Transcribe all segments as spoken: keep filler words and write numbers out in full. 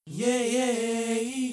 Yeah, yeah,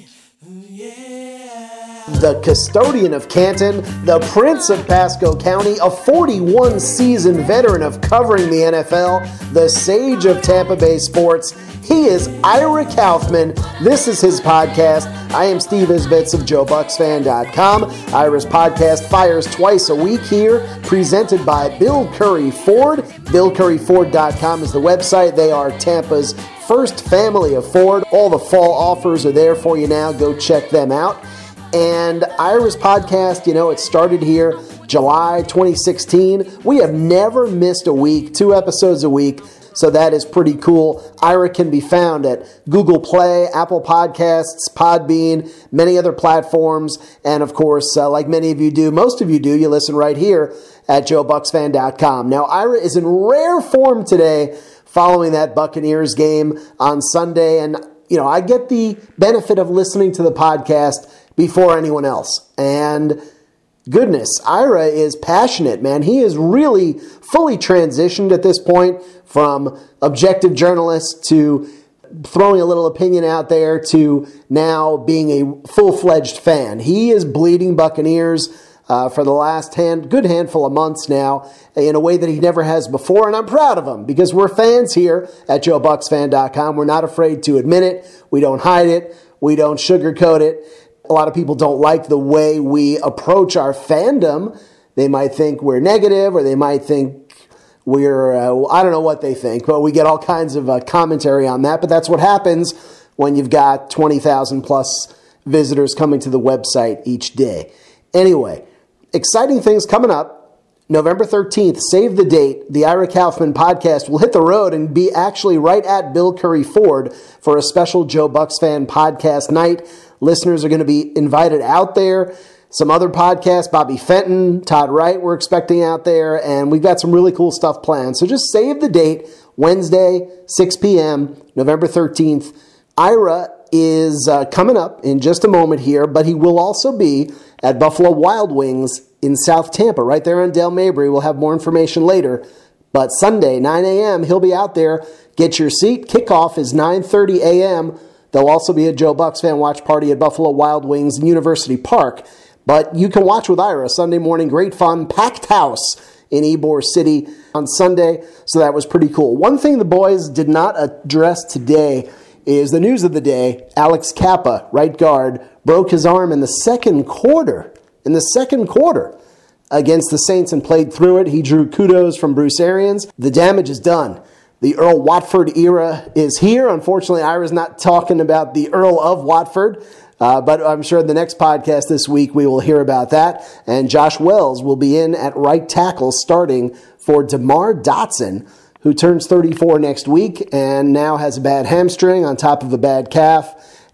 yeah. The custodian of Canton, the prince of Pasco County, a forty-one season veteran of covering the N F L, the sage of Tampa Bay sports. He is Ira Kaufman. This is his podcast. I am Steve Isbitz of Joe Bucks Fan dot com. Ira's podcast fires twice a week here, presented by Bill Curry Ford. Bill Curry Ford dot com is the website. They are Tampa's first family of Ford. All the fall offers are there for you now. Go check them out. And Ira's podcast, you know, it started here July twenty sixteen. We have never missed a week, two episodes a week. So that is pretty cool. Ira can be found at Google Play, Apple Podcasts, Podbean, many other platforms. And of course, uh, like many of you do, most of you do, you listen right here at Joe Bucks Fan dot com. Now, Ira is in rare form today following that Buccaneers game on Sunday. And, you know, I get the benefit of listening to the podcast before anyone else. And goodness, Ira is passionate, man. He is really fully transitioned at this point from objective journalist to throwing a little opinion out there to now being a full-fledged fan. He is bleeding Buccaneers uh, for the last hand, good handful of months now in a way that he never has before, and I'm proud of him because we're fans here at Joe Bucks Fan dot com. We're not afraid to admit it. We don't hide it. We don't sugarcoat it. A lot of people don't like the way we approach our fandom. They might think we're negative, or they might think we're, uh, I don't know what they think, but we get all kinds of uh, commentary on that. But that's what happens when you've got twenty thousand plus visitors coming to the website each day. Anyway, exciting things coming up. November thirteenth, save the date. The Ira Kaufman podcast will hit the road and be actually right at Bill Curry Ford for a special Joe Bucks Fan podcast night. Listeners are going to be invited out there. Some other podcasts, Bobby Fenton, Todd Wright, we're expecting out there, and we've got some really cool stuff planned. So just save the date, Wednesday, six p.m., November thirteenth. Ira is uh, coming up in just a moment here, but he will also be at Buffalo Wild Wings in South Tampa, right there on Dale Mabry. We'll have more information later. But Sunday, nine a.m., he'll be out there. Get your seat. Kickoff is nine thirty a.m., There'll also be a Joe Bucks fan watch party at Buffalo Wild Wings in University Park. But you can watch with Ira Sunday morning. Great fun. Packed house in Ybor City on Sunday. So that was pretty cool. One thing the boys did not address today is the news of the day. Alex Kappa, right guard, broke his arm in the second quarter. In the second quarter against the Saints and played through it. He drew kudos from Bruce Arians. The damage is done. The Earl Watford era is here. Unfortunately, Ira's not talking about the Earl of Watford, uh, but I'm sure the next podcast this week we will hear about that. And Josh Wells will be in at right tackle starting for DeMar Dotson, who turns thirty-four next week and now has a bad hamstring on top of a bad calf.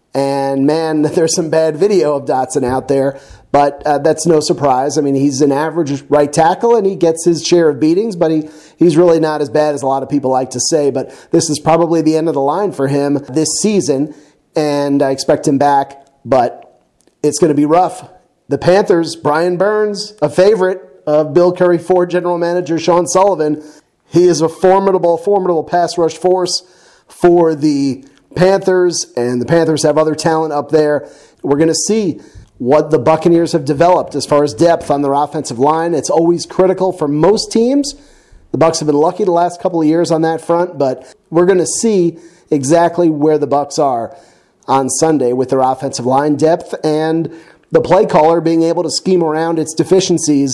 And man, there's some bad video of Dotson out there, but uh, that's no surprise. I mean, he's an average right tackle and he gets his share of beatings, but he, he's really not as bad as a lot of people like to say. But this is probably the end of the line for him this season, and I expect him back, but it's going to be rough. The Panthers, Brian Burns, a favorite of Bill Curry Ford general manager Sean Sullivan. He is a formidable, formidable pass rush force for the Panthers, and the Panthers have other talent up there. We're going to see what the Buccaneers have developed as far as depth on their offensive line. It's always critical for most teams. The Bucs have been lucky the last couple of years on that front, but we're going to see exactly where the Bucs are on Sunday with their offensive line depth and the play caller being able to scheme around its deficiencies.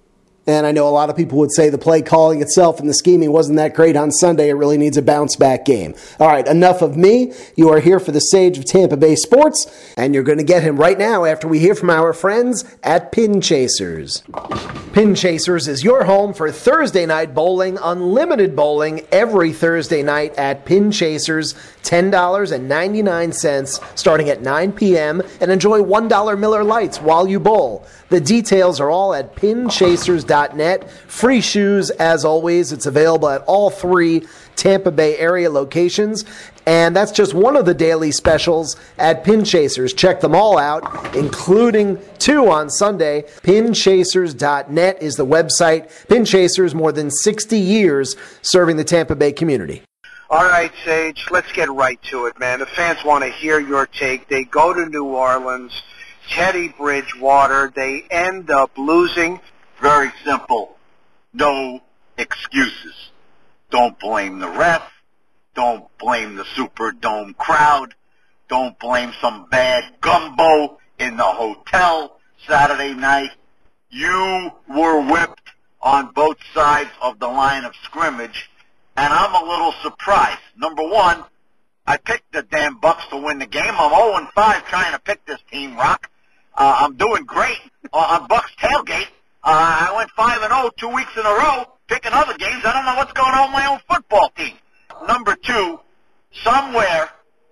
And I know a lot of people would say the play calling itself and the scheming wasn't that great on Sunday. It really needs a bounce-back game. All right, enough of me. You are here for the sage of Tampa Bay sports, and you're going to get him right now after we hear from our friends at Pin Chasers. Pin Chasers is your home for Thursday night bowling, unlimited bowling every Thursday night at Pin Chasers, ten dollars and ninety-nine cents starting at nine p.m. and enjoy one dollar Miller Lights while you bowl. The details are all at pin chasers dot net. Free shoes, as always. It's available at all three Tampa Bay area locations. And that's just one of the daily specials at Pin Chasers. Check them all out, including two on Sunday. pin chasers dot net is the website. Pin Chasers, more than sixty years serving the Tampa Bay community. All right, Sage, let's get right to it, man. The fans want to hear your take. They go to New Orleans, Teddy Bridgewater. They end up losing. Very simple. No excuses. Don't blame the ref. Don't blame the Superdome crowd. Don't blame some bad gumbo in the hotel Saturday night. You were whipped on both sides of the line of scrimmage. And I'm a little surprised. Number one, I picked the damn Bucks to win the game. I'm oh and five trying to pick this team, Rock. Uh, I'm doing great on Bucks tailgate. Uh, I went five and oh two weeks in a row picking other games. I don't know what's going on with my own football team. Number two, somewhere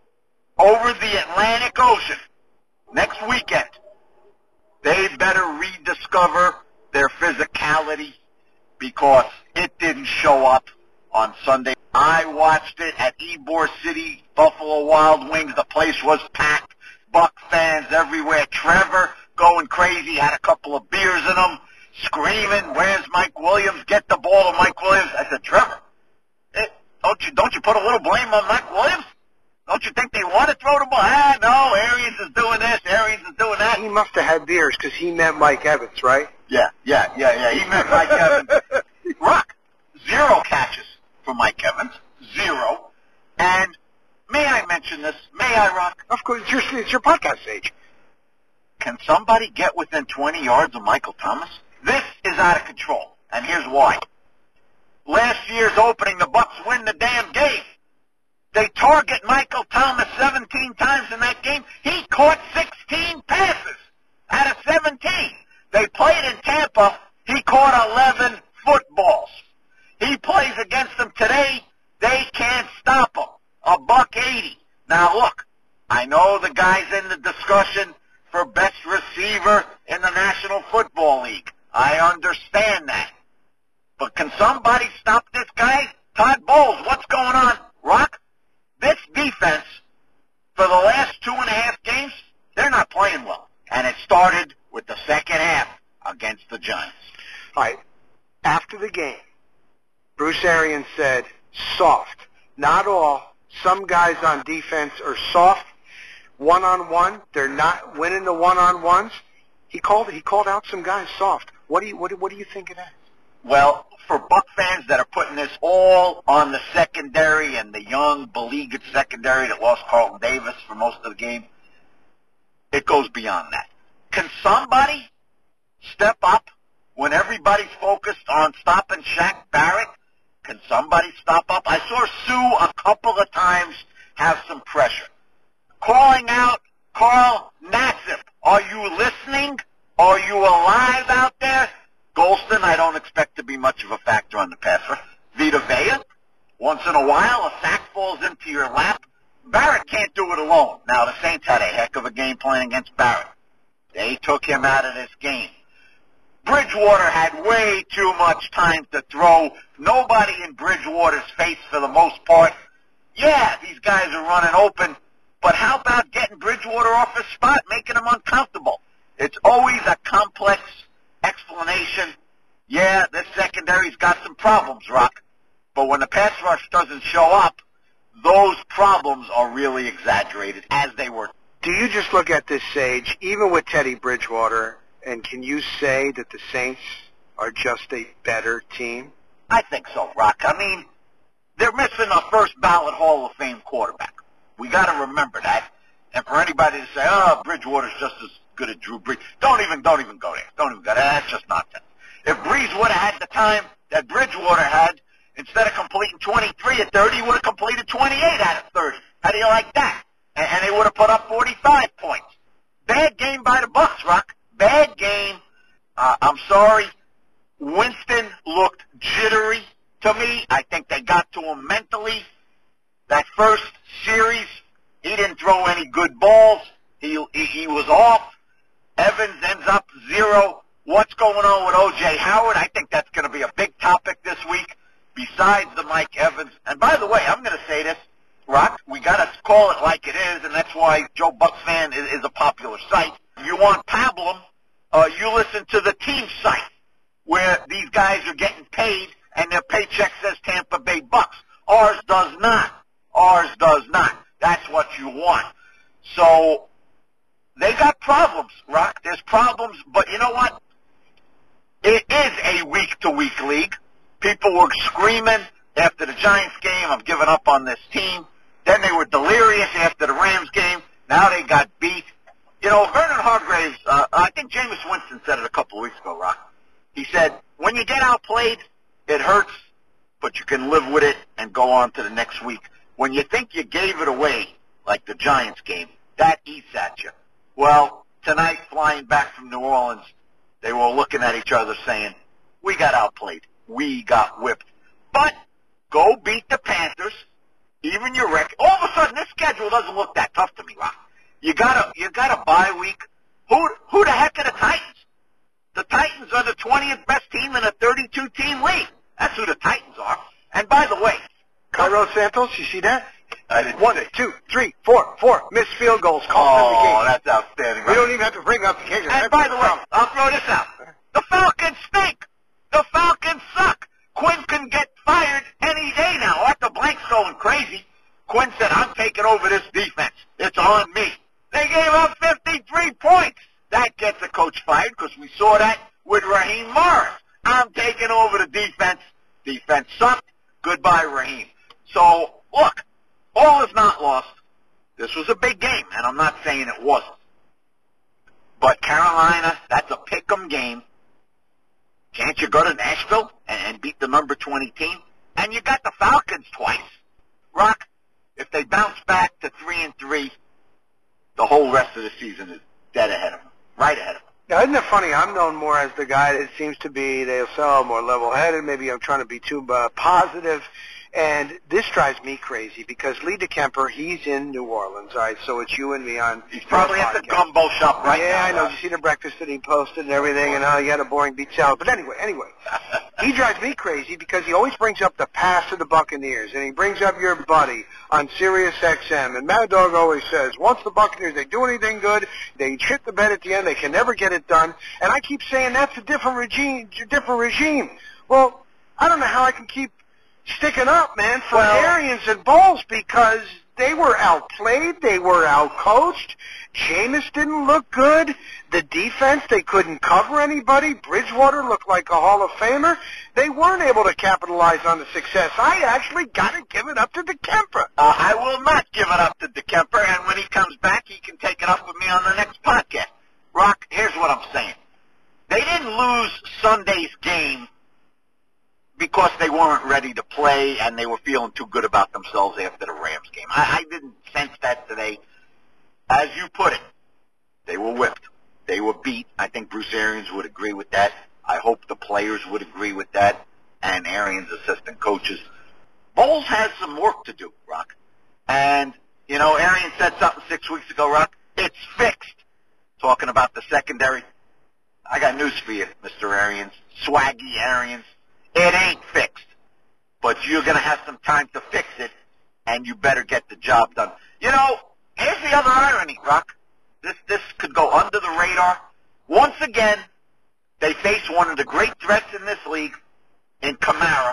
over the Atlantic Ocean next weekend, they better rediscover their physicality because it didn't show up on Sunday. I watched it at Ybor City, Buffalo Wild Wings. The place was packed. Buck fans everywhere. Trevor going crazy, had a couple of beers in him, screaming, "Where's Mike Williams? Get the ball to Mike Williams." I said, Trevor, eh, don't you don't you put a little blame on Mike Williams? Don't you think they want to throw the ball? Ah, no, Arians is doing this, Arians is doing that. He must have had beers because he met Mike Evans, right? Yeah, yeah, yeah, yeah. He met Mike Evans. Rock, zero catches for Mike Evans, zero. And may I mention this? May I, Rock? Of course, it's your, it's your podcast, Sage. Can somebody get within twenty yards of Michael Thomas? This is out of control, and here's why. Last year's opening, the Bucks win the damn game. They target Michael Thomas seventeen times in that game. He caught sixteen passes out of seventeen. They played in Tampa. He caught eleven footballs. He plays against them today. They can't stop him. A buck eighty. Now look, I know the guy's in the discussion for best receiver in the National Football League. I understand that. But can somebody stop this guy? Todd Bowles, what's going on? Rock, this defense, for the last two and a half games, they're not playing well. And it started with the second half against the Giants. All right. After the game, Bruce Arians said, soft. Not all. Some guys on defense are soft. One-on-one, they're not winning the one-on-ones. He called he called out some guys soft. What do you what, what do you think of that? Well, for Buck fans that are putting this all on the secondary and the young, beleaguered secondary that lost Carlton Davis for most of the game, it goes beyond that. Can somebody step up when everybody's focused on stopping Shaq Barrett? Can somebody stop up? I saw Sue a couple of times have some pressure. Calling out Carl Nassib. Are you listening? Are you alive out there? Golston, I don't expect to be much of a factor on the pass rush. Vita Vea, once in a while, a sack falls into your lap. Barrett can't do it alone. Now, the Saints had a heck of a game plan against Barrett. They took him out of this game. Bridgewater had way too much time to throw. Nobody in Bridgewater's face for the most part. Yeah, these guys are running open, but how about getting Bridgewater off his spot, making him uncomfortable? It's always a complex explanation. Yeah, this secondary's got some problems, Rock. But when the pass rush doesn't show up, those problems are really exaggerated, as they were. Do you just look at this, Sage, even with Teddy Bridgewater, and can you say that the Saints are just a better team? I think so, Rock. I mean, they're missing a first ballot Hall of Fame quarterback. We got to remember that. And for anybody to say, "Oh, Bridgewater's just as good as Drew Brees," don't even, don't even go there. Don't even go there. That's just nonsense. If Brees would have had the time that Bridgewater had, instead of completing twenty-three at thirty, he would have completed twenty-eight out of thirty. How do you like that? And, and they would have put up forty-five points. Bad game by the Bucs, Rock. Bad game. Uh, I'm sorry. Winston looked jittery to me. I think they got to him mentally. That first series, he didn't throw any good balls. He, he, he was off. Evans ends up zero. What's going on with O J Howard? I think that's going to be a big topic this week, besides the Mike Evans. And by the way, I'm going to say this, Rock, we got to call it like it is, and that's why Joe Bucks Fan is, is a popular site. You want pablum, uh, you listen to the team site, where these guys are getting paid, and their paycheck says Tampa Bay Bucks. Ours does not. Ours does not. That's what you want. So they got problems, Rock. There's problems, but you know what? It is a week-to-week league. People were screaming after the Giants game, I'm giving up on this team. Then they were delirious after the Rams game. Now they got beat. You know, Vernon Hargreaves, uh, I think Jameis Winston said it a couple of weeks ago, Rock. He said, when you get outplayed, it hurts, but you can live with it and go on to the next week. When you think you gave it away, like the Giants game, that eats at you. Well, tonight, flying back from New Orleans, they were looking at each other saying, we got outplayed. We got whipped. But go beat the Panthers, even your record. All of a sudden, this schedule doesn't look that tough to me, Rock. You got a you got a bye week. Who who the heck are the Titans? The Titans are the twentieth best team in a thirty-two team league. That's who the Titans are. And by the way, Cairo Santos, you see that? I didn't One, see. two, three, four, four missed field goals. Cost Oh, them the game. that's outstanding. We Rock. don't even have to bring up the occasion. And That's by the the way, problem. I'll throw this out. The Falcons stink. The Falcons suck. Quinn can get fired any day now. Arthur Blank's going crazy. Quinn said, I'm taking over this defense. It's on me. They gave up fifty-three points. That gets a coach fired because we saw that with Raheem Morris. I'm taking over the defense. Defense sucked. Goodbye, Raheem. So, look, all is not lost. This was a big game, and I'm not saying it wasn't. But Carolina, that's a pick-em game. Can't you go to Nashville and, and beat the number twenty team? And you got the Falcons twice. Rock, if they bounce back to three and three, the whole rest of the season is dead ahead of them, right ahead of them. Now, isn't it funny? I'm known more as the guy that seems to be, they'll sell more level-headed. Maybe I'm trying to be too uh, positive. And this drives me crazy because Lee DeKemper, he's in New Orleans, all right? So it's you and me on. He's probably at the gumbo shop right yeah, now. Yeah, I know. Right? You see the breakfast that he posted and everything, and how he had a boring beet salad. But anyway, anyway, he drives me crazy because he always brings up the past of the Buccaneers, and he brings up your buddy on Sirius X M. And Mad Dog always says, once the Buccaneers, they do anything good, they shit the bed at the end, they can never get it done. And I keep saying that's a different regime, different regime. Well, I don't know how I can keep sticking up, man, for well, Arians and Bowles because they were outplayed, they were outcoached. Jameis didn't look good. The defense, they couldn't cover anybody. Bridgewater looked like a Hall of Famer. They weren't able to capitalize on the success. I actually got to give it up to DeKemper. Uh, I will not give it up to DeKemper, and when he comes back, he can take it up with me on the next podcast. Rock, here's what I'm saying. They didn't lose Sunday's game because they weren't ready to play and they were feeling too good about themselves after the Rams game. I, I didn't sense that today. As you put it, they were whipped. They were beat. I think Bruce Arians would agree with that. I hope the players would agree with that, and Arians' assistant coaches. Bowles has some work to do, Rock. And, you know, Arians said something six weeks ago, Rock. It's fixed. Talking about the secondary. I got news for you, Mister Arians. Swaggy Arians. It ain't fixed, but you're going to have some time to fix it, and you better get the job done. You know, here's the other irony, Rock. This this could go under the radar. Once again, they face one of the great threats in this league in Kamara.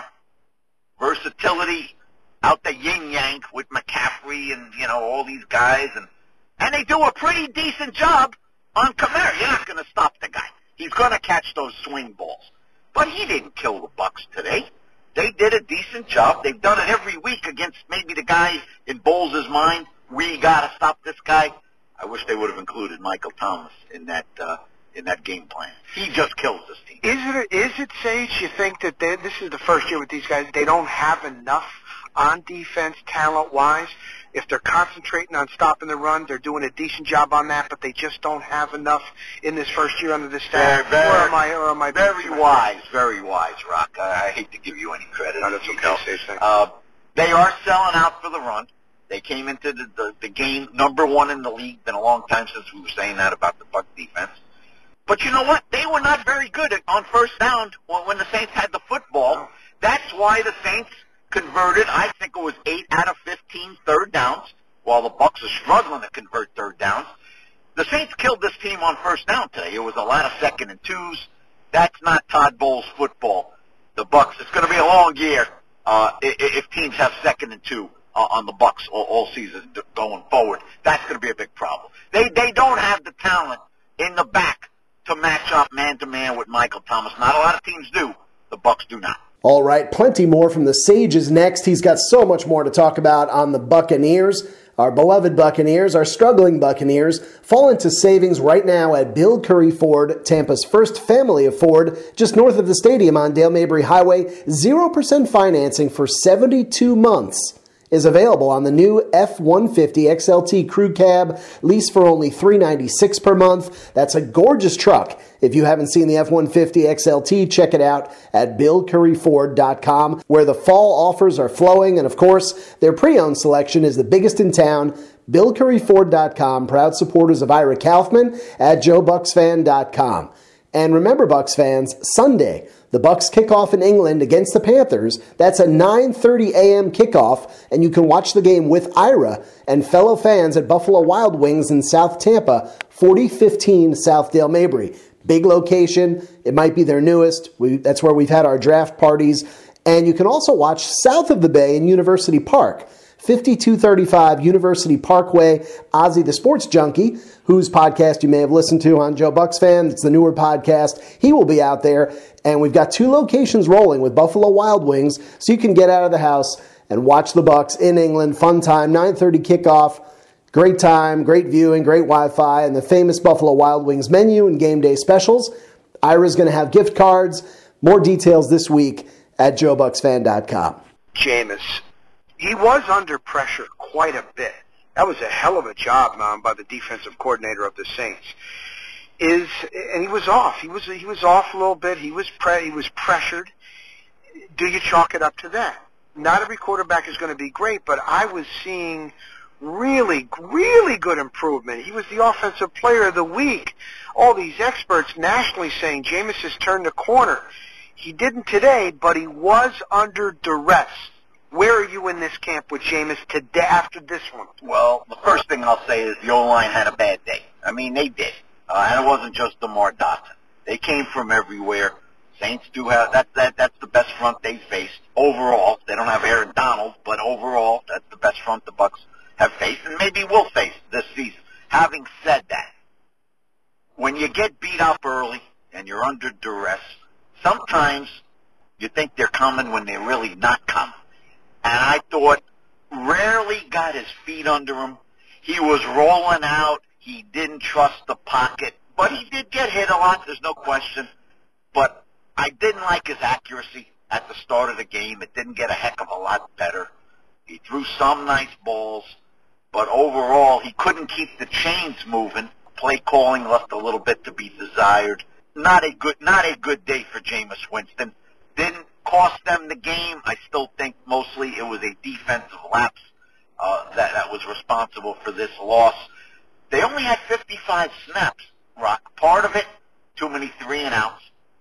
Versatility, out the yin-yang with McCaffrey and, you know, all these guys, and, and they do a pretty decent job on Kamara. You're not going to stop the guy. He's going to catch those swing balls. But he didn't kill the Bucs today. They did a decent job. They've done it every week against maybe the guy in Bowles' mind. We got to stop this guy. I wish they would have included Michael Thomas in that uh, in that game plan. He just kills this team. Is it, is it, Sage, you think that they, this is the first year with these guys, they don't have enough on defense talent-wise? If they're concentrating on stopping the run, they're doing a decent job on that, but they just don't have enough in this first year under the staff? Very, or am I, or am I very wise, very wise, Rock. I, I hate to give you any credit. No, that's okay, Sage. Thanks. Uh, they are selling out for the run. They came into the, the, the game number one in the league. Been a long time since we were saying that about the Buck defense. But you know what? They were not very good at, on first down when, when the Saints had the football. No. That's why the Saints converted, I think it was eight out of fifteen third downs, while the Bucs are struggling to convert third downs. The Saints killed this team on first down today. It was a lot of second and twos. That's not Todd Bowles football. The Bucs, it's going to be a long year uh, if teams have second and two uh, on the Bucs all, all season going forward. That's going to be a big problem. They they don't have the talent in the back to match up man-to-man with Michael Thomas. Not a lot of teams do. The Bucs do not. All right, plenty more from the Sages next. He's got so much more to talk about on the Buccaneers. Our beloved Buccaneers, our struggling Buccaneers, fall into savings right now at Bill Curry Ford, Tampa's first family of Ford, just north of the stadium on Dale Mabry Highway. zero percent financing for seventy-two months is available on the new F one fifty X L T Crew Cab, lease for only three hundred ninety-six dollars per month. That's a gorgeous truck. If you haven't seen the F one fifty X L T, check it out at bill curry ford dot com, where the fall offers are flowing, and of course, their pre-owned selection is the biggest in town. bill curry ford dot com, proud supporters of Ira Kaufman at joe bucks fan dot com. And remember, Bucs fans, Sunday, the Bucs kick off in England against the Panthers. That's a nine thirty a.m. kickoff, and you can watch the game with Ira and fellow fans at Buffalo Wild Wings in South Tampa, forty fifteen South Dale Mabry. Big location. It might be their newest. We, that's where we've had our draft parties. And you can also watch south of the bay in University Park, fifty-two thirty-five University Parkway. Ozzy the Sports Junkie, whose podcast you may have listened to on Joe Bucks Fan. It's the newer podcast. He will be out there. And we've got two locations rolling with Buffalo Wild Wings, so you can get out of the house and watch the Bucs in England. Fun time, nine thirty kickoff. Great time, great viewing, great Wi-Fi, and the famous Buffalo Wild Wings menu and game day specials. Ira's going to have gift cards. More details this week at joe bucks fan dot com. Jameis, he was under pressure quite a bit. That was a hell of a job, man, by the defensive coordinator of the Saints. Is and he was off. He was he was off a little bit. He was pre- he was pressured. Do you chalk it up to that? Not every quarterback is going to be great, but I was seeing really, really good improvement. He was the offensive player of the week. All these experts nationally saying Jameis has turned the corner. He didn't today, but he was under duress. Where are you in this camp with Jameis today after this one? Well, the first thing I'll say is the O-line had a bad day. I mean, they did. Uh, and it wasn't just DeMar Dotson. They came from everywhere. Saints do have, that, that, that's the best front they faced. Overall, they don't have Aaron Donald, but overall, that's the best front the Bucs have faced and maybe will face this season. Having said that, when you get beat up early and you're under duress, sometimes you think they're coming when they're really not coming. And I thought rarely got his feet under him. He was rolling out. He didn't trust the pocket. But he did get hit a lot, there's no question. But I didn't like his accuracy at the start of the game. It didn't get a heck of a lot better. He threw some nice balls. But overall, he couldn't keep the chains moving. Play calling left a little bit to be desired. Not a good, not a good day for Jameis Winston. Didn't cost them the game. I still think mostly it was a defensive lapse uh, that, that was responsible for this loss. They only had fifty-five snaps, Rock. Part of it, too many three and outs.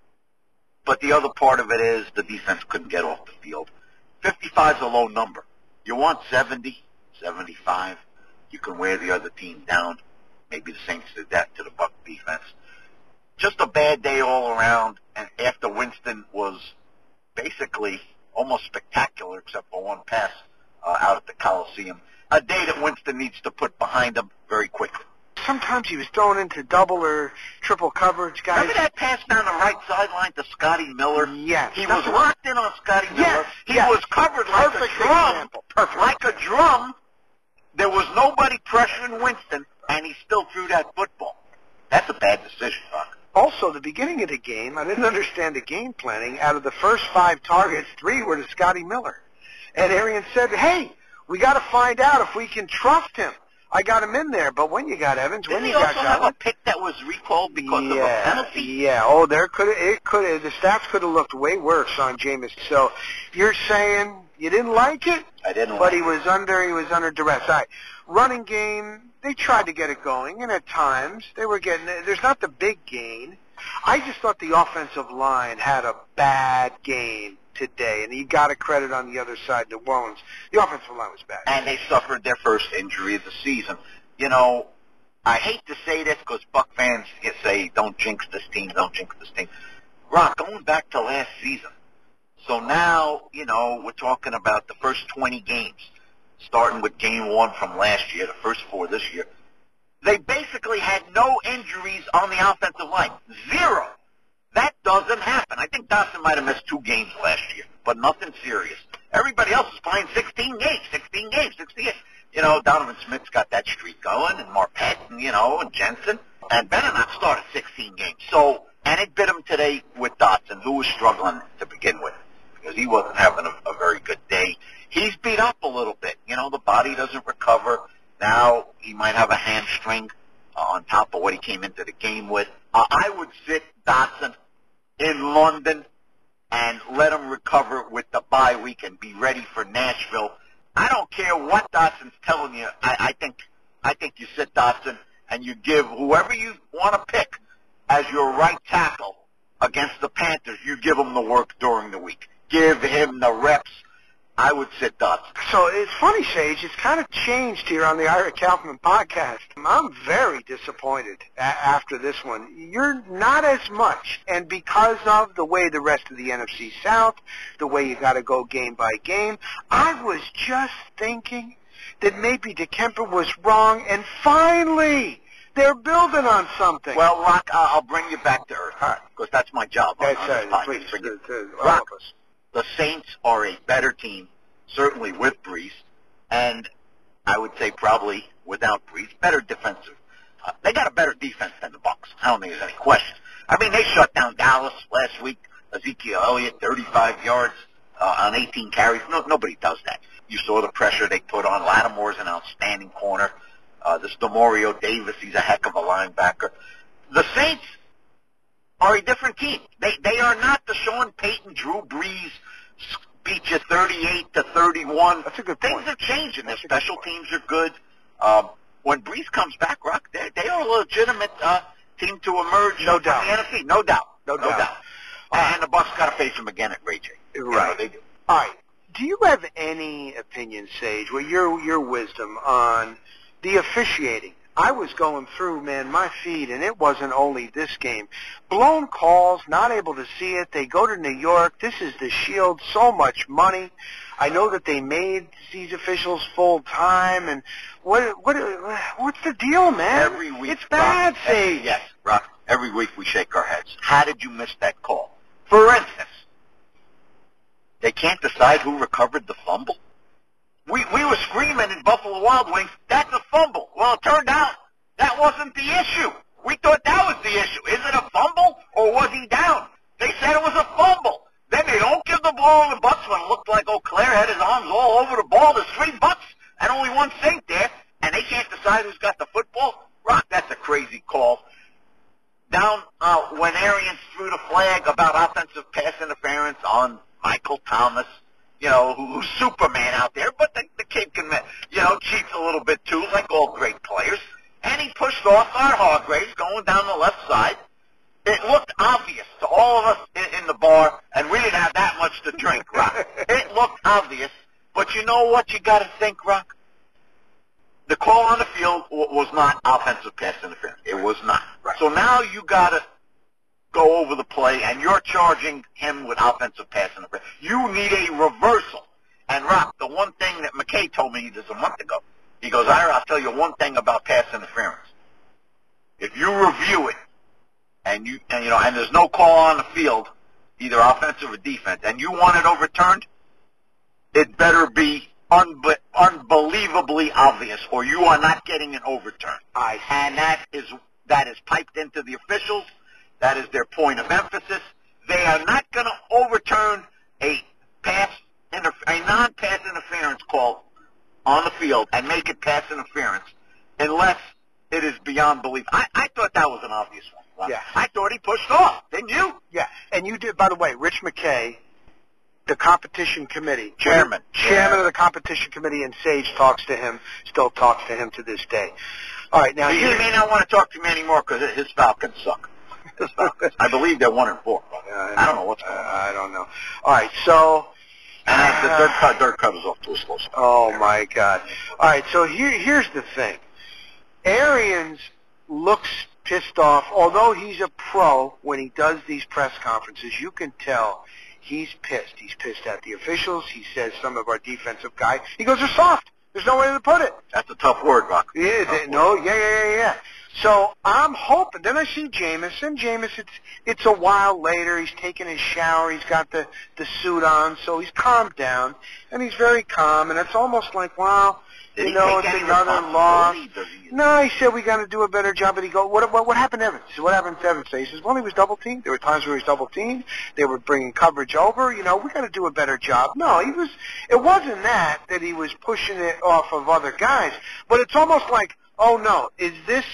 But the other part of it is the defense couldn't get off the field. fifty-five is a low number. You want seventy, seventy-five. You can wear the other team down. Maybe the Saints did that to the Buck defense. Just a bad day all around. And after Winston was basically almost spectacular, except for one pass uh, out at the Coliseum. A day that Winston needs to put behind him very quickly. Sometimes he was thrown into double or triple coverage, guys. Remember that pass down the right sideline to Scotty Miller? Yes. He was locked in on Scotty Miller. Yes. He yes. was covered like Perfect a drum. Example. Perfect. Like a drum. There was nobody pressuring Winston, and he still threw that football. That's a bad decision, Doc. Also, the beginning of the game, I didn't understand the game planning. Out of the first five targets, three were to Scotty Miller. And Arians said, hey, we got to find out if we can trust him. I got him in there, but when you got Evans, when Didn't you he got also have Godwin, a pick that was recalled because yeah, of a penalty? Yeah. Oh, there could it could have the stats could have looked way worse on Jameis. So you're saying you didn't like it? I didn't. But like he it. was under he was under duress. All right. Running game, they tried to get it going, and at times they were getting. There's not the big gain. I just thought the offensive line had a bad game today, and you got to credit on the other side, New Orleans. The offensive line was bad. And they suffered their first injury of the season. You know, I hate to say this because Buck fans say, don't jinx this team, don't jinx this team. Rock, going back to last season, So now, you know, we're talking about the first twenty games, starting with game one from last year, the first four this year. They basically had no injuries on the offensive line. Zero. That doesn't happen. I think Dotson might have missed two games last year, but nothing serious. Everybody else is playing sixteen games, sixteen games, sixteen games. You know, Donovan Smith's got that streak going, and Marpet, and, you know, and Jensen. And Benenot started sixteen games. So, and it bit him today with Dotson, who was struggling to begin with, because he wasn't having a, a very good day. He's beat up a little bit. You know, the body doesn't recover. Now he might have a hamstring uh, on top of what he came into the game with. Uh, I would sit Dotson in London and let him recover with the bye week and be ready for Nashville. I don't care what Dotson's telling you. I, I think I think you sit Dotson and you give whoever you want to pick as your right tackle against the Panthers, you give him the work during the week. Give him the reps. I would sit Dotson. So it's funny, Sage. It's kind of changed here on the Ira Kaufman podcast. I'm very disappointed a- after this one. You're not as much, and because of the way the rest of the N F C South, the way you got to go game by game, I was just thinking that maybe DeKemper was wrong, and finally they're building on something. Well, Rock, uh, I'll bring you back to earth, because that's my job. That's on, on uh, please, Bring you- to, to all Rock, of us. the Saints are a better team, certainly with Brees, and I would say probably without Brees, better defensive. Uh, they got a better defense than the Bucs. I don't think there's any question. I mean, they shut down Dallas last week. Ezekiel Elliott, thirty-five yards uh, on eighteen carries. No, nobody does that. You saw the pressure they put on. Lattimore's an outstanding corner. Uh, this DeMario Davis, he's a heck of a linebacker. The Saints are a different team. They they are not the Sean Payton, Drew Brees, beat you thirty-eight to thirty-one. That's a good Things point. are changing. Their That's a good special point. teams are good. Um, when Brees comes back, Rock, they they are a legitimate uh, team to emerge No from doubt. the N F C. No doubt. No No doubt. doubt. And the Bucs got to face them again at Ray J. You know, Right. they do. All right. Do you have any opinion, Sage, with your your wisdom on the officiating? I was going through, man, my feed, and it wasn't only this game. Blown calls, not able to see it. They go to New York. This is the Shield. So much money. I know that they made these officials full time, and what what what's the deal, man? Every week, it's bad, Rock, Sage. every, yes, Rock. Every week we shake our heads. How did you miss that call? For instance, they can't decide who recovered the fumble. We we were screaming in Buffalo Wild Wings, that's a fumble. Well, it turned out that wasn't the issue. We thought that was the issue. Is it a fumble or was he down? They said it was a fumble. Then they don't give the ball to the Bucs when it looked like Eau Claire had his arms all over the ball. There's three Bucs and only one Saint there, and they can't decide who's got the football. Rock, that's a crazy call. Down uh, when Arians threw the flag about offensive pass interference on Michael Thomas, you know, who, who's Superman out there, but the, the kid can, you know, cheats a little bit too, like all great players. And he pushed off our Hargraves going down the left side. It looked obvious to all of us in, in the bar, and we didn't have that much to drink, Rock. It looked obvious, but you know what you got to think, Rock? The call on the field w- was not offensive pass interference. It was not. Right. So now you got to go over the play, and you're charging him with offensive pass interference. You need a reversal. And, Rock, the one thing that McKay told me just a month ago, he goes, Ira, I'll tell you one thing about pass interference. If you review it, and you and you know, and there's no call on the field, either offensive or defense, and you want it overturned, it better be unbe- unbelievably obvious, or you are not getting an overturn. I And that is that is piped into the officials. That is their point of emphasis. They are not going to overturn a pass interf- a non-pass interference call on the field and make it pass interference unless it is beyond belief. I, I thought that was an obvious one. Right? Yeah. I thought he pushed off. Didn't you? Yeah, and you did, by the way, Rich McKay, the competition committee. Chairman. Chairman Yeah. of the competition committee, and Sage talks to him, still talks to him to this day. All right, now He, he here... may not want to talk to me anymore because his Falcons suck. His Falcons. I believe they're one and four. Uh, I don't know what's going on. I don't know. All right, so... And uh, the dirt cut, dirt cut is off to a slow start. Oh, my God. All right, so here, here's the thing. Arians looks pissed off. Although he's a pro when he does these press conferences, you can tell he's pissed. He's pissed at the officials. He says some of our defensive guys. He goes, they're soft. There's no way to put it. That's a tough word, Rock. Yeah, they, no, yeah, yeah, yeah, yeah. So I'm hoping. Then I see Jameis, and Jameis, it's it's a while later. He's taking his shower. He's got the the suit on, so he's calmed down, and he's very calm. And it's almost like, wow, Did you know, it's another loss. No, he said we got to do a better job. And he go, what what what happened to Evans? He said, what happened to Evans? He says, well, he was double teamed. There were times where he was double teamed. They were bringing coverage over. You know, we got to do a better job. No, he was. It wasn't that that he was pushing it off of other guys, but it's almost like, oh no, is this?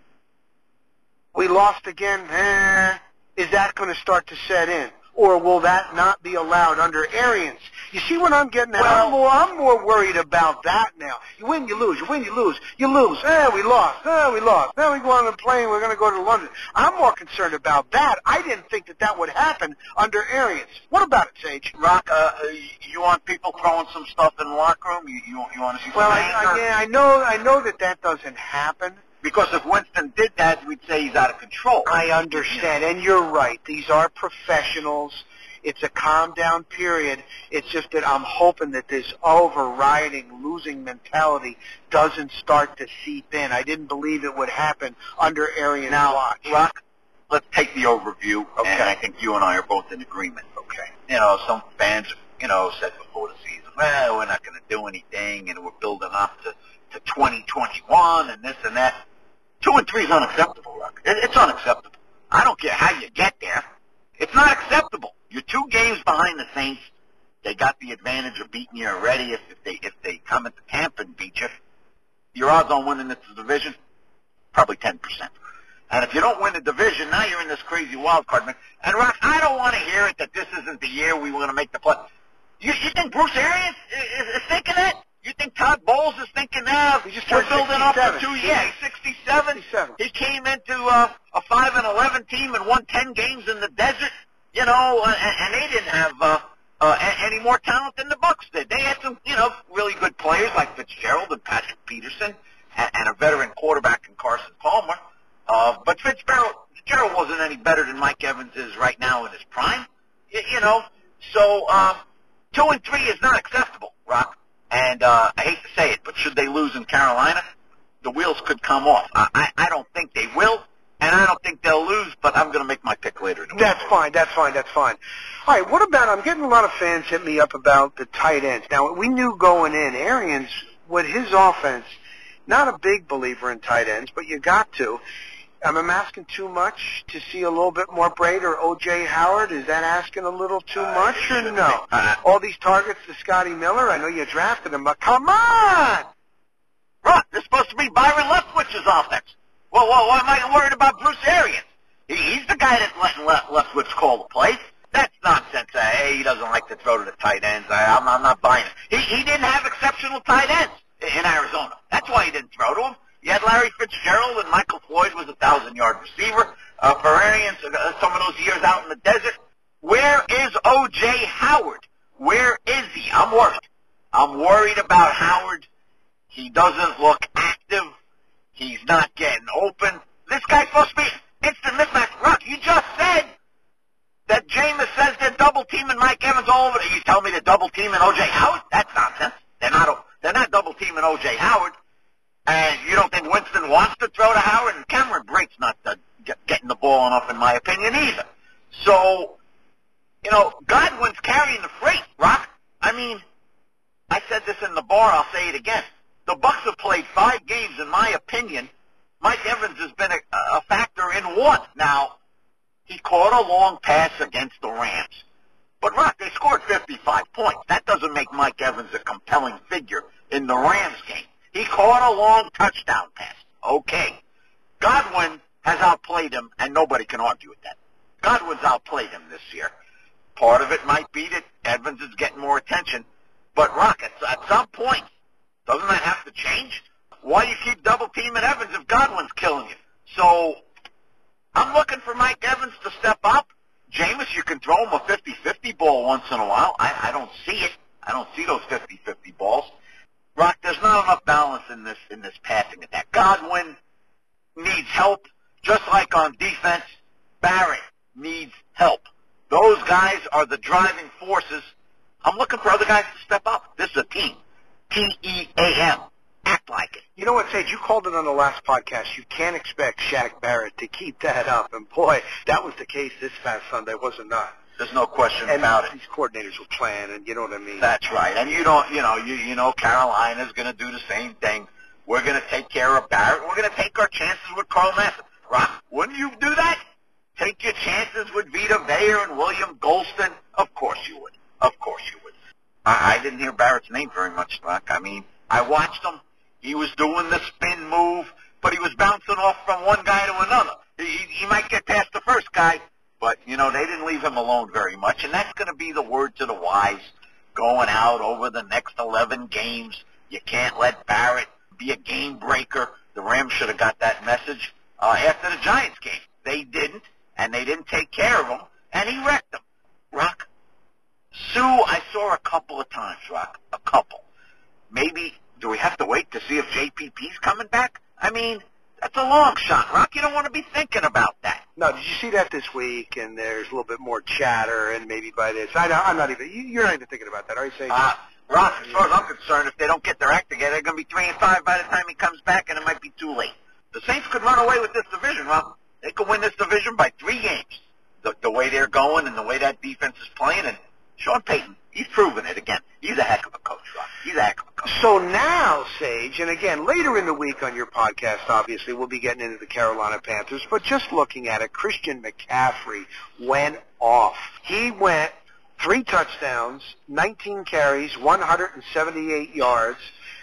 We lost again. Eh, is that going to start to set in, or will that not be allowed under Arians? You see what I'm getting at? Well, I'm more, I'm more worried about that now. You win, you lose. You win, you lose. You lose. Eh, we lost. Eh, we lost. Then we go on the plane. We're going to go to London. I'm more concerned about that. I didn't think that that would happen under Arians. What about it, Sage? Rock, uh, you want people throwing some stuff in the locker room? You, you, you want to see some Well, I, anger? I, yeah, I know, I know that that doesn't happen. Because if Winston did that, we'd say he's out of control. I understand, and you're right. These are professionals. It's a calm-down period. It's just that I'm hoping that this overriding losing mentality doesn't start to seep in. I didn't believe it would happen under Arians' Now, watch. Rock, let's take the overview, Okay. and I think you and I are both in agreement. Okay. You know, some fans, you know, said before the season, well, we're not going to do anything, and we're building up to, to twenty twenty-one and this and that. Two and three is unacceptable, Rock. It, it's unacceptable. I don't care how you get there. It's not acceptable. You're two games behind the Saints. They got the advantage of beating you already. If, if they if they come into Tampa and beat you, your odds on winning this division, probably ten percent. And if you don't win the division, now you're in this crazy wild card, man. And, Rock, I don't want to hear it that this isn't the year we want to make the play. You, you think Bruce Arians is, is thinking that? You think Todd Bowles is thinking that? He just We're turned building up for sixty-seven. two years. Yeah, he's sixty-seven. sixty-seven. He came into uh, a five and eleven team and won ten games in the desert, you know, uh, and, and they didn't have uh, uh, a- any more talent than the Bucs did. They had some, you know, really good players like Fitzgerald and Patrick Peterson, and, and a veteran quarterback in Carson Palmer. Uh, but Fitzgerald, Fitzgerald wasn't any better than Mike Evans is right now in his prime, you, you know. So uh, two and three is not acceptable, Rock. And uh, I hate to say it, but should they lose in Carolina, the wheels could come off. I, I, I don't think they will, and I don't think they'll lose, but I'm going to make my pick later in the week. That's fine. That's fine. That's fine. All right. What about? I'm getting a lot of fans hit me up about the tight ends. Now we knew going in, Arians with his offense, not a big believer in tight ends, but you got to. Am I asking too much to see a little bit more Braid or O J Howard? Is that asking a little too Uh, much it or shouldn't no? be. Uh, All these targets to Scotty Miller. I know you drafted him, but come on. Rock, this is supposed to be Byron Leftwich's offense. Well, well, why am I worried about Bruce Arians? He, he's the guy that's letting Le- Leftwich call the plays. That's nonsense. Uh, hey, he doesn't like to throw to the tight ends. I, I'm, I'm not buying it. He, he didn't have exceptional tight ends in Arizona. That's why he didn't throw to him. You had Larry Fitzgerald, and Michael Floyd was a thousand-yard receiver. Uh, for Arians, uh, some of those years out in the desert. Where is O J Howard? Where is he? I'm worried. I'm worried about Howard. He doesn't look active. He's not getting open. This guy's supposed to be instant mismatch. Rock, you just said that Jameis says they're double-teaming Mike Evans all over. You tell me they're double-teaming O J Howard? That's nonsense. They're not, they're not double-teaming O J Howard. And you don't think Winston wants to throw to Howard? And Cameron Brate's not uh, get, getting the ball enough, in my opinion, either. So, you know, Godwin's carrying the freight, Rock. I mean, I said this in the bar, I'll say it again. The Bucs have played five games, in my opinion. Mike Evans has been a, a factor in one. Now, he caught a long pass against the Rams. But, Rock, they scored fifty-five points. That doesn't make Mike Evans a compelling figure in the Rams game. He caught a long touchdown pass. Okay. Godwin has outplayed him, and nobody can argue with that. Godwin's outplayed him this year. Part of it might be that Evans is getting more attention. But, Rock, at, at some point, doesn't that have to change? Why do you keep double-teaming Evans if Godwin's killing you? So, I'm looking for Mike Evans to step up. Jameis, you can throw him a fifty-fifty ball once in a while. I, I don't see it. I don't see those fifty-fifty balls. Rock, there's not enough balance in this in this passing attack. Godwin needs help, just like on defense. Barrett needs help. Those guys are the driving forces. I'm looking for other guys to step up. This is a team. T E A M. Act like it. You know what, Sage? You called it on the last podcast. You can't expect Shaq Barrett to keep that up. And, boy, that was the case this past Sunday, was it not? There's no question and about it. These coordinators will plan, and you know what I mean? That's right. And you don't, you know, you, you know Carolina's going to do the same thing. We're going to take care of Barrett. We're going to take our chances with Carl Nassib. Rock, wouldn't you do that? Take your chances with Vita Vea and William Golston? Of course you would. Of course you would. I, I didn't hear Barrett's name very much, Rock. I mean, I watched him. He was doing the spin move, but he was bouncing off from one guy to another. He, he might get past the first guy, but, you know, they didn't leave him alone very much, and that's going to be the word to the wise going out over the next eleven games. You can't let Barrett be a game breaker. The Rams should have got that message uh, after the Giants game. They didn't, and they didn't take care of him, and he wrecked them. Rock, Sue, I saw a couple of times, Rock, a couple. Maybe, do we have to wait to see if J P P's coming back? I mean, that's a long shot, Rock. You don't want to be thinking about that. No, did you see that this week? And there's a little bit more chatter, and maybe by this. I, I'm not even, you're not even thinking about that, are you, Sage? Uh, Rock, as far as I'm concerned, if they don't get their act together, they're going to be three and five by the time he comes back, and it might be too late. The Saints could run away with this division, Rock. They could win this division by three games. The, the way they're going and the way that defense is playing, and Sean Payton, he's proven it again. He's a heck of a coach, Rock. He's a heck of a coach. So now, Sage, and again, later in the week on your podcast, obviously, we'll be getting into the Carolina Panthers, but just looking at it, Christian McCaffrey went off. He went three touchdowns, nineteen carries, one hundred seventy-eight yards.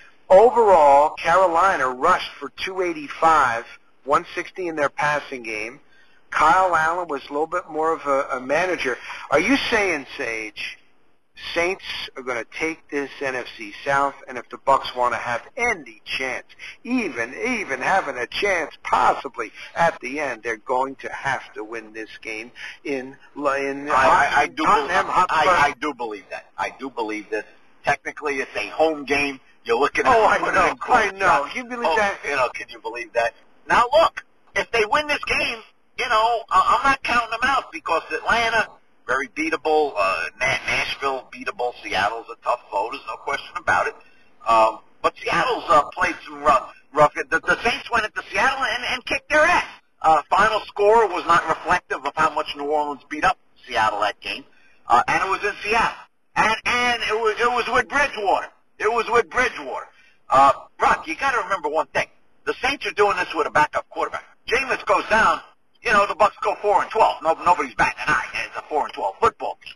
Overall, Carolina rushed for two eighty-five, one sixty in their passing game. Kyle Allen was a little bit more of a, a manager. Are you saying, Sage, Saints are going to take this N F C South, and if the Bucs want to have any chance, even even having a chance possibly at the end, they're going to have to win this game in in I, I, I do Tottenham believe, Hotspur. I, I do believe that. I do believe this. Technically, it's a home game. You're looking at Oh, I putting know, in close I know. shots. Can you believe oh, that? You know, can you believe that? Now, look, if they win this game, you know, uh, I'm not counting them out because Atlanta, very beatable. Uh, Nashville, beatable. Seattle's a tough foe. There's no question about it. Um, but Seattle's uh, played some rough. rough. The, the Saints went into Seattle and, and kicked their ass. Uh, final score was not reflective of how much New Orleans beat up Seattle that game. Uh, and it was in Seattle. And, and it was, it was with Bridgewater. It was with Bridgewater. Uh, Rock, you got to remember one thing. The Saints are doing this with a backup quarterback. Jameis goes down. You know, the Bucs go four and twelve. No, nobody's batting an eye. It's a four and twelve football team.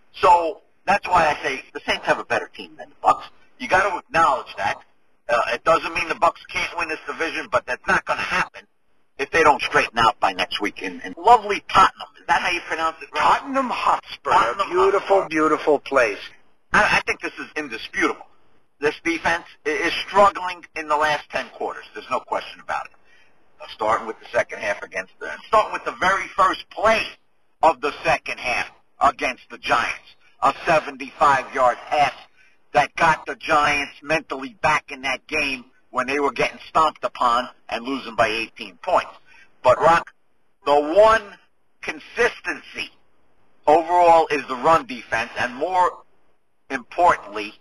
So that's why I say the Saints have a better team than the Bucs. You got to acknowledge that. Uh, it doesn't mean the Bucs can't win this division, but that's not going to happen if they don't straighten out by next week. In, in lovely Tottenham, is that how you pronounce it? Right? Tottenham Hotspur, Tottenham a beautiful, Hotspur. beautiful place. I, I think this is indisputable. This defense is struggling in the last ten quarters. There's no question about it. Starting with the second half against the, starting with the very first play of the second half against the Giants, a seventy-five yard pass that got the Giants mentally back in that game when they were getting stomped upon and losing by eighteen points. But Rock, the one consistency overall is the run defense, and more importantly,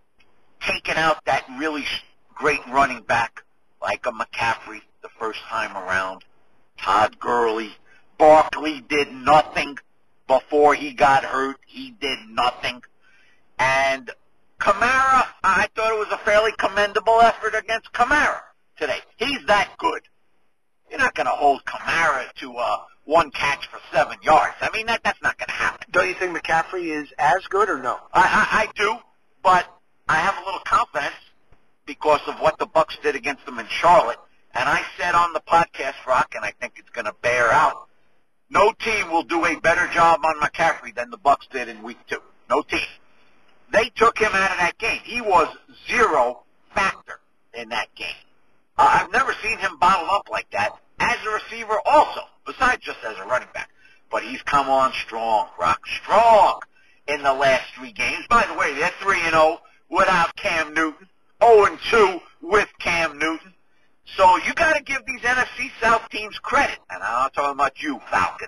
taking out that really great running back like a McCaffrey the first time around. Todd Gurley. Barkley did nothing before he got hurt. He did nothing. And Kamara, I thought it was a fairly commendable effort against Kamara today. He's that good. You're not going to hold Kamara to uh, one catch for seven yards. I mean, that that's not going to happen. Don't you think McCaffrey is as good or no? I, I, I do, but I have a little confidence because of what the Bucs did against them in Charlotte. And I said on the podcast, Rock, and I think it's going to bear out, no team will do a better job on McCaffrey than the Bucs did in week two. No team. They took him out of that game. He was zero factor in that game. Uh, I've never seen him bottled up like that as a receiver also, besides just as a running back. But he's come on strong, Rock, strong in the last three games. By the way, they're three and oh without Cam Newton, oh and two with Cam Newton. So you got to give these N F C South teams credit, and I'm not talking about you, Falcons.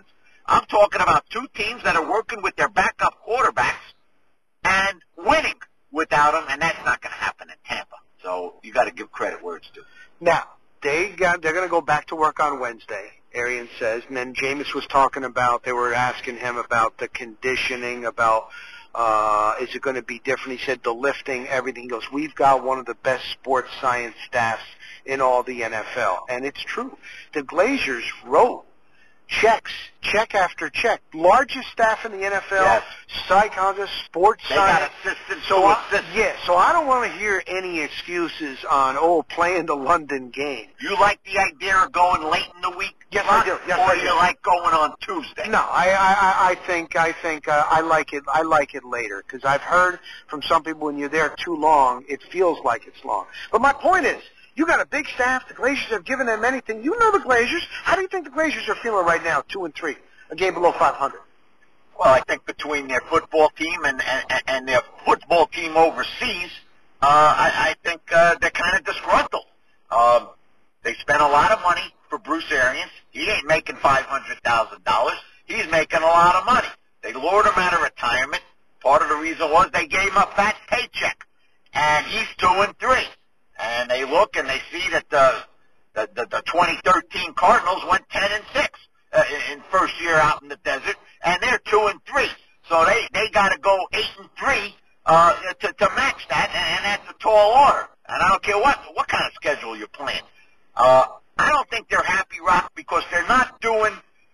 I'm talking about two teams that are working with their backup quarterbacks and winning without them, and that's not going to happen in Tampa. So you got to give credit where it's due. Now, they got, they're going to go back to work on Wednesday, Arians says, and then Jameis was talking about, they were asking him about the conditioning, about uh, is it going to be different. He said the lifting, everything. He goes, we've got one of the best sports science staffs in all the N F L, and it's true. The Glazers wrote checks, check after check. Largest staff in the N F L, yes. psychologists, sports they science. They got assistants so to I, assist. Yeah, so I don't want to hear any excuses on, oh, playing the London game. You like the idea of going late in the week? Yes, I do. Yes, or I do. you like going on Tuesday? No, I, I, I think, I think uh, I like it. I like it later because I've heard from some people when you're there too long, it feels like it's long. But my point is, you got a big staff. The Glazers have given them anything. You know the Glazers. How do you think the Glazers are feeling right now, two and three, a game below five hundred? Well, I think between their football team and and, and their football team overseas, uh, I, I think uh, they're kind of disgruntled. Um, they spent a lot of money for Bruce Arians. He ain't making five hundred thousand dollars. He's making a lot of money. They lured him out of retirement. Part of the reason was they gave him a fat paycheck, and he's two and three. And they look and they see that the the, the, the twenty thirteen Cardinals went ten and six uh, in first year out in the desert, and they're two and three. So they they got to go eight and three uh, to to match that, and, and that's a tall order. And I don't care what what kind of schedule you're playing. Uh, I don't think they're happy, Rock, because they're not doing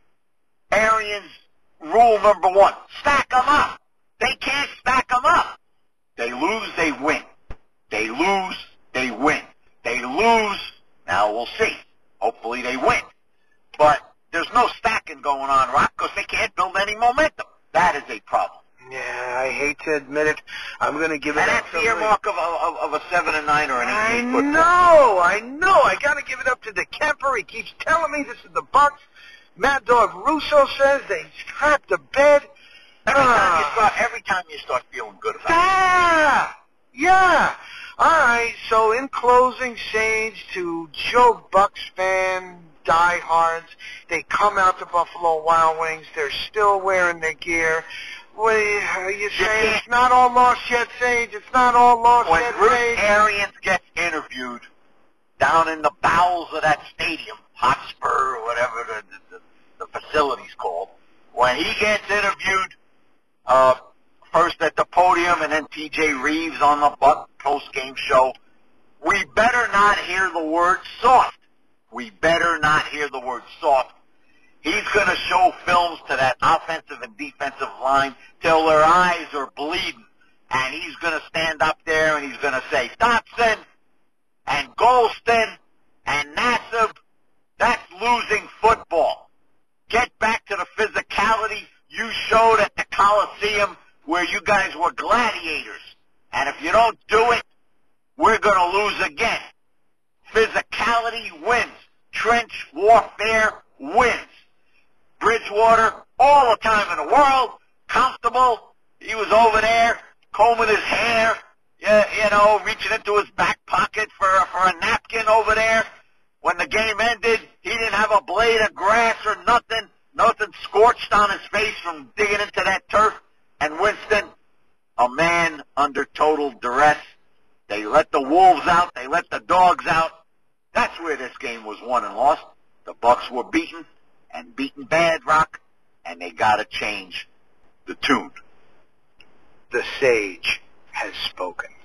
Arians' rule number one: stack them up. They can't stack them up. They lose, they win. They lose. They win. They lose. Now we'll see. Hopefully they win. But there's no stacking going on, Rock, because they can't build any momentum. That is a problem. Yeah, I hate to admit it. I'm going to give it and up that's to the earmark of, of, of a seven and nine or an I eight and eight football. know, I know. I got to give it up to the Kemper. He keeps telling me this is the Bucks. Mad Dog Russo says they strapped the bed. Every ah. time you start, every time you start feeling good about yeah. it. Yeah. All right, so in closing, Sage, to Joe Bucks fan diehards, they come out to Buffalo Wild Wings. They're still wearing their gear. What are you saying? It's not all lost yet, Sage. It's not all lost When yet, Bruce Sage. Arians gets interviewed down in the bowels of that stadium, Hotspur or whatever the, the, the facility's called, when he gets interviewed, uh, first at the podium and then T J Reeves on the Buck post-game show, we better not hear the word soft. We better not hear the word soft. He's going to show films to that offensive and defensive line till their eyes are bleeding. And he's going to stand up there and he's going to say, Dotson and Golston and Nassib, that's losing football. Get back to the physicality you showed at the Coliseum where you guys were gladiators. And if you don't do it, we're going to lose again. Physicality wins. Trench warfare wins. Bridgewater, all the time in the world, comfortable. He was over there combing his hair, you know, reaching into his back pocket for, for a napkin over there. When the game ended, he didn't have a blade of grass or nothing, nothing scorched on his face from digging into that turf. And Winston, a man under total duress. They let the wolves out. They let the dogs out. That's where this game was won and lost. The Bucks were beaten, and beaten bad, Rock, and they got to change the tune. The Sage has spoken.